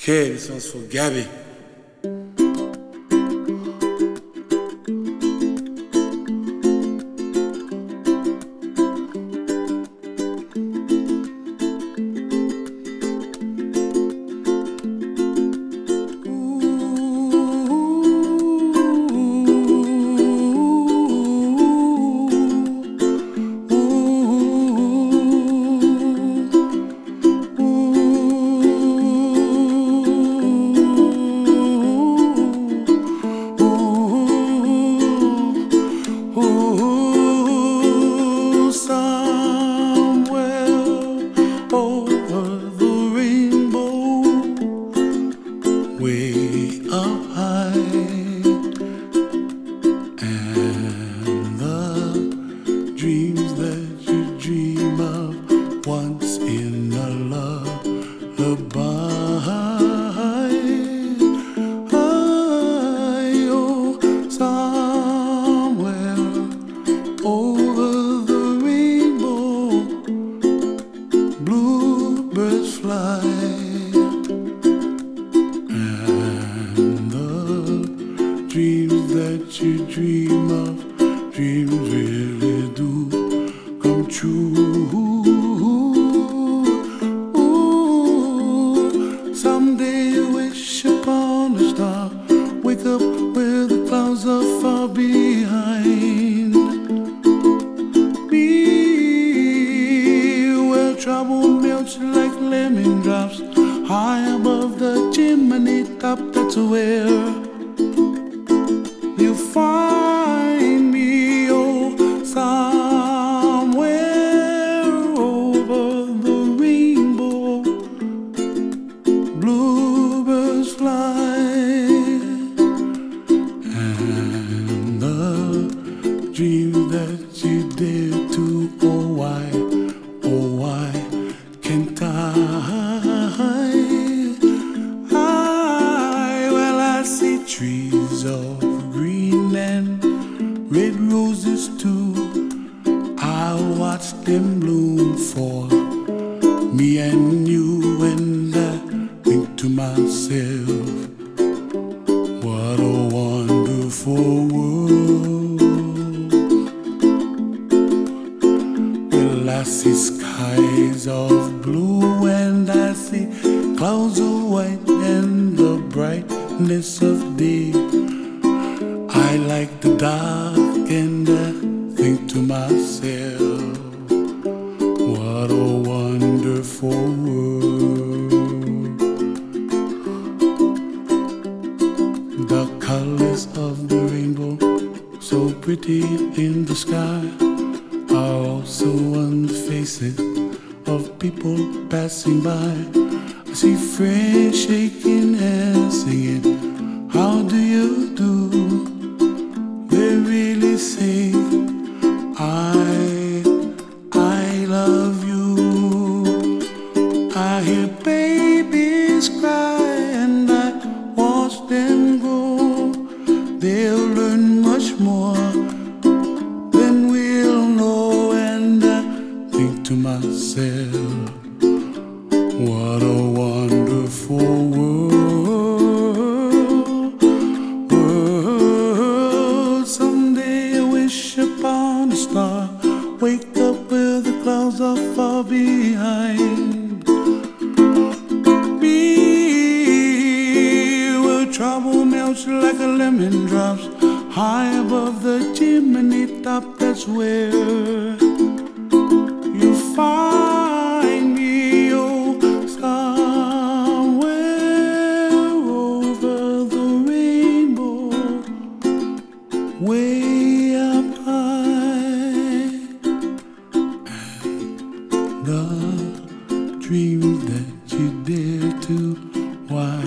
Okay, this one's for Gabby. Way up high, and the dreams that you dream of once in a lullaby. Oh, somewhere over the rainbow, bluebirds fly. Dreams that you dream of, dreams really do come true. Ooh, someday you wish upon a star, wake up where the clouds are far behind me, where trouble melts like lemon drops, high above the chimney top. That's where you find me, oh, somewhere over the rainbow, bluebirds fly, and the dreams that you dare to, oh why can't well, I see trees of green and red roses too. I'll watch them bloom for me and you, and I think to myself, what a wonderful world. Well, I see skies of blue and I see clouds of white and the brightness of day. I like the dark and I think to myself, what a wonderful world. The colors of the rainbow, so pretty in the sky, are also on the faces of people passing by. I see friends shaking hands singing, how do you do? They really say, I love you. I hear babies cry and I watch them grow. They'll learn much more than we'll know, and I think to myself, what a wonderful world. Someday I wish upon a star, wake up where the clouds are far behind me, where trouble melts like a lemon drops, high above the chimney top. That's where you find me, oh, somewhere over the rainbow, way up high, and the dreams that you dare to, why